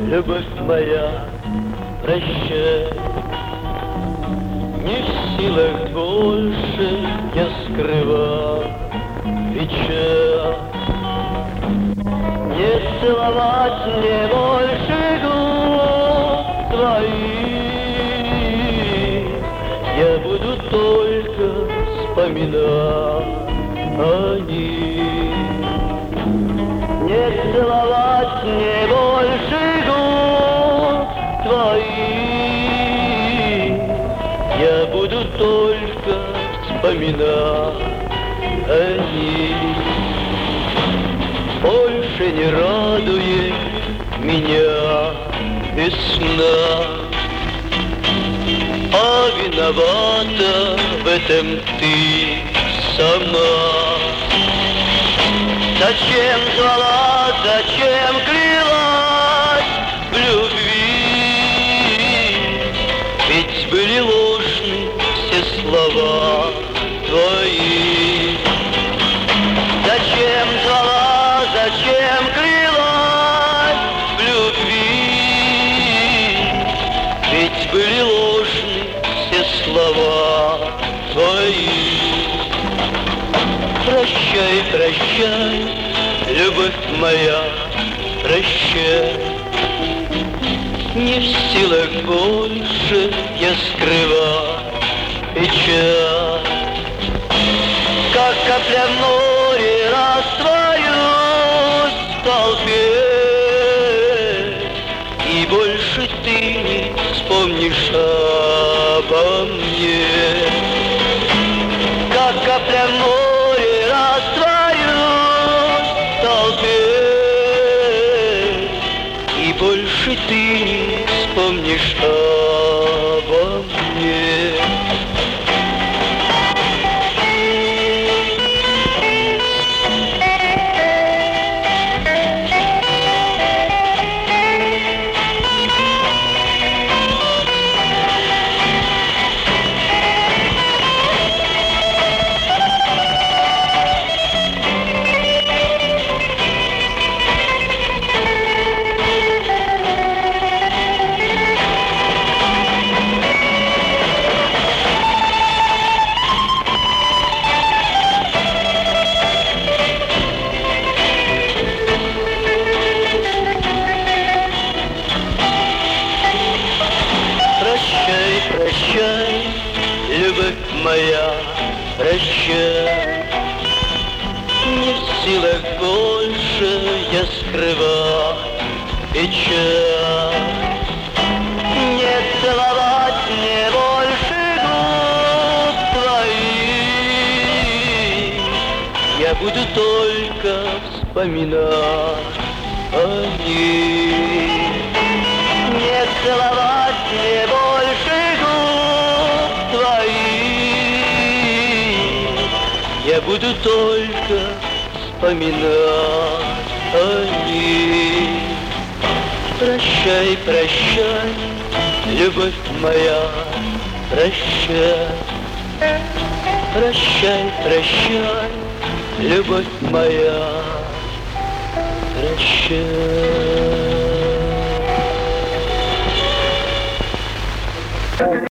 любовь моя, прощай. Не в силах больше я скрывать печаль. Не целовать мне больше губ твоих. Я буду только вспоминать о них. Не целовать мне больше губ твоих. Я буду только вспоминать о них. Больше не радует меня весна, а виновата в этом ты сама. Зачем звала, зачем клялась в любви? Ведь были ложны все слова твои. Зачем звала, зачем клялась в любви? Ведь были ложны все слова твои. Прощай, прощай, любовь моя, прощай. Не в силах больше я скрывать печаль. Как капля в море растворюсь в толпе, и больше ты не вспомнишь обо мне. Как капля в море растворюсь в толпе, и больше ты не вспомнишь обо мне. Прощай, прощай, любовь моя, прощай. Не в силах больше я скрывать печаль. Не целовать мне больше губ твоих. Я буду только вспоминать о них. Не целовать мне больше губ твоих. Я буду только вспоминать о них. Прощай, прощай, любовь моя, прощай. Прощай, прощай, любовь моя, прощай.